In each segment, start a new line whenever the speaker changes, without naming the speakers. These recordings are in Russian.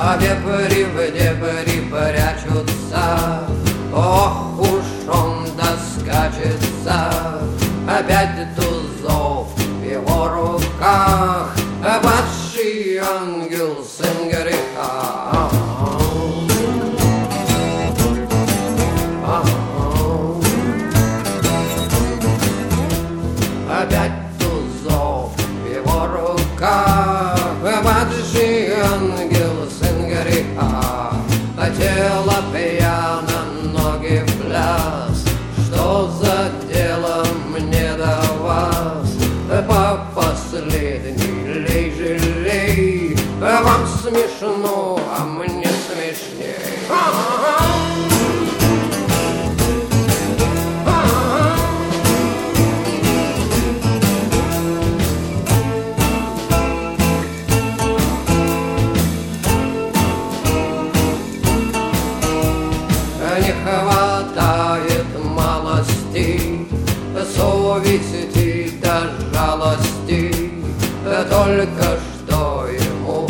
А вепри в дебри прячутся, ох уж он доскачется. Опять тузов в его руках, падший ангел, сын греха. Опять тузов в его руках, падший ангел, сын греха. Тело пьяно, ноги в пляс, что за дело мне до вас? По последней лей жалей, вам смешно, а мне смешней. Не хватает малости, совести да жалости, только что ему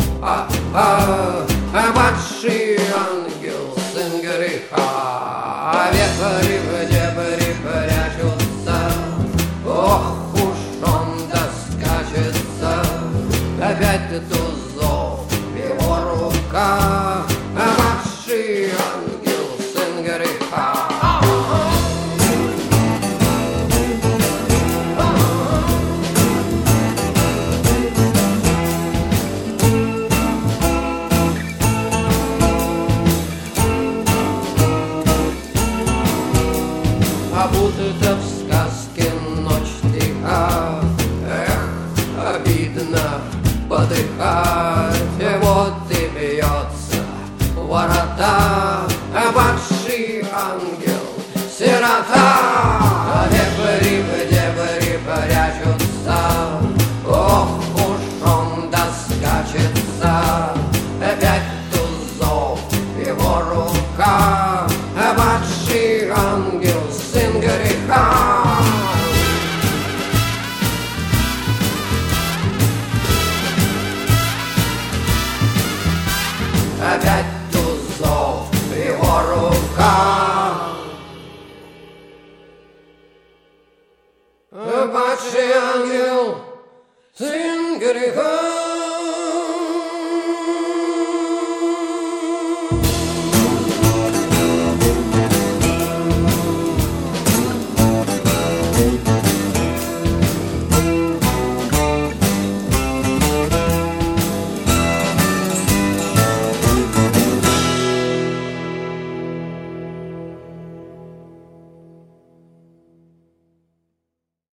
падший ангел, сын греха. Вепри в дебри прячутся, ох уж он доскачется. Опять тузов в его руках, падший ангел, сын греха. А будто в сказке ночь тиха, эх, обидно подыхать. Вот и бьется ворота падший ангел, сирота. Вепри в дебри прячутся, ох уж он доскачется. Опять тузов в его руках, падший ангел, сын греха. Опять